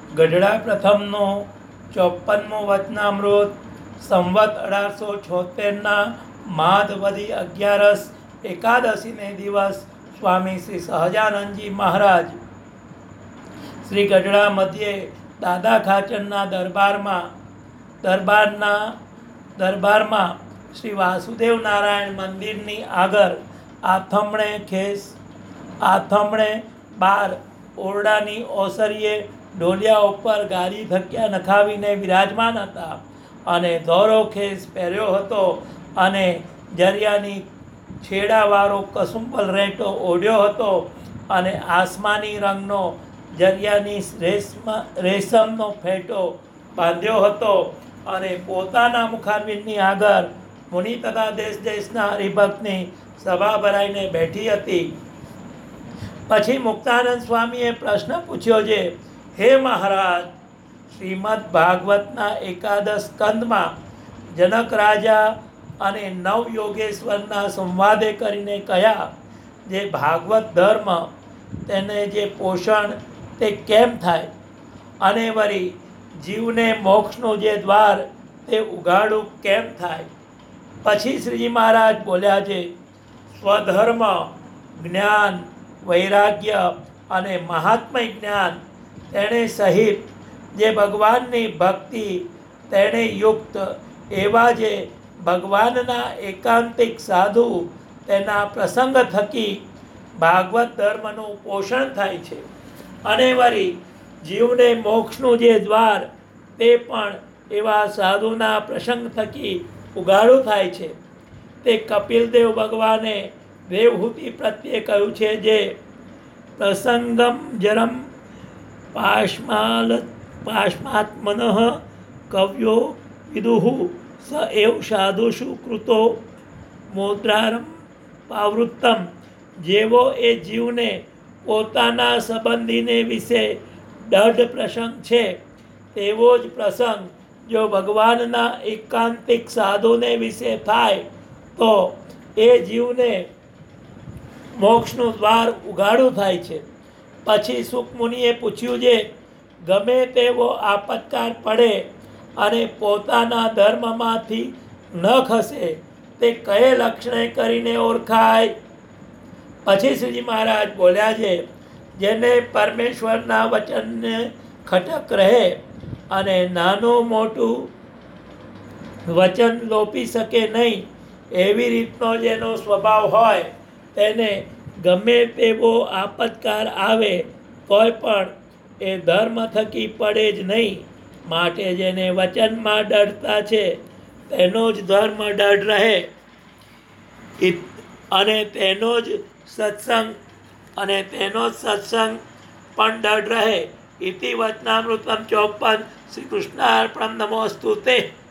ગઢડા પ્રથમનો 54મો વચનામૃત સંવત 1876ના માધ વદી 11 એકાદશીને દિવસ સ્વામી શ્રી સહજાનંદજી મહારાજ શ્રી ગઢડા મધ્યે દાદા ખાચરના દરબારમાં શ્રી વાસુદેવ નારાયણ મંદિરની આગળ આથમણે 12 ઓરડાની ઓસરીએ ઢોલિયા ઉપર ગાદી ધક્યા નખાવીને વિરાજમાન હતા અને ધોરો ખેસ પહેર્યો હતો અને જરિયાની છેડાવાળો કસુંબલ રેટો ઓઢ્યો હતો અને આસમાની રંગનો જરિયાની રેશમનો ફેટો બાંધ્યો હતો અને પોતાના મુખારવિંદની આગળ મુનિ તથા દેશ દેશના હરિભક્તની સભા ભરાઈને બેઠી હતી. પછી મુક્તાનંદ સ્વામીએ પ્રશ્ન પૂછ્યો છે, હે મહારાજ, શ્રીમદ ભાગવતના એકાદશ સ્કંદમાં જનક રાજા અને નવ યોગેશ્વરના સંવાદે કરીને કહ્યા જે ભાગવત ધર્મ તેને જે પોષણ તે કેમ થાય અને વળી જીવને મોક્ષનું જે દ્વાર તે ઉઘાડું કેમ થાય. પછી શ્રીજી મહારાજ બોલ્યા છે, સ્વધર્મ, જ્ઞાન, વૈરાગ્ય અને મહાત્મય જ્ઞાન તેણે સહિત જે ભગવાનની ભક્તિ તેણે યુક્ત એવા જે ભગવાનના એકાંતિક સાધુ તેના પ્રસંગ થકી ભાગવત ધર્મનું પોષણ થાય છે અને વળી જીવને મોક્ષનું જે દ્વાર તે પણ એવા સાધુના પ્રસંગ થકી ઉઘાડું થાય છે. તે કપિલદેવ ભગવાને દેવહૂતિ પ્રત્યે કહ્યું છે જે પ્રસંગમ જરમ પાશ્માત્મન કવ્યો વિદુહુ સ એવ સાધુષુ કૃતો મોદ્રારમ પાવૃત્તમ. જેવો એ જીવને પોતાના સંબંધીને વિશે દઢ પ્રસંગ છે તેવો જ પ્રસંગ જો ભગવાનના એકાંતિક સાધુને વિશે થાય તો એ જીવને મોક્ષનું દ્વાર ઉઘાડું થાય છે. પછી સુખમુનિએ પૂછ્યું છે, ગમે તેવો આપત્કાર પડે અને પોતાના ધર્મમાંથી ન ખસે તે કયે લક્ષણે કરીને ઓળખાય. પછી શ્રીજી મહારાજ બોલ્યા છે, જેને પરમેશ્વરના વચનને ખટક રહે અને નાનું મોટું વચન લોપી શકે નહીં એવી રીતનો જેનો સ્વભાવ હોય તેને ગમે તેવો આપત્કાર આવે તોય પણ એ ધર્મ થકી પડે જ નહીં. માટે જેને વચનમાં દઢતા છે તેનો જ ધર્મ દઢ રહે અને તેનો જ સત્સંગ પણ દઢ રહે. ઇતિ વચનામૃતમ 54. શ્રી કૃષ્ણાર્પણમ. નમોસ્તુ તે.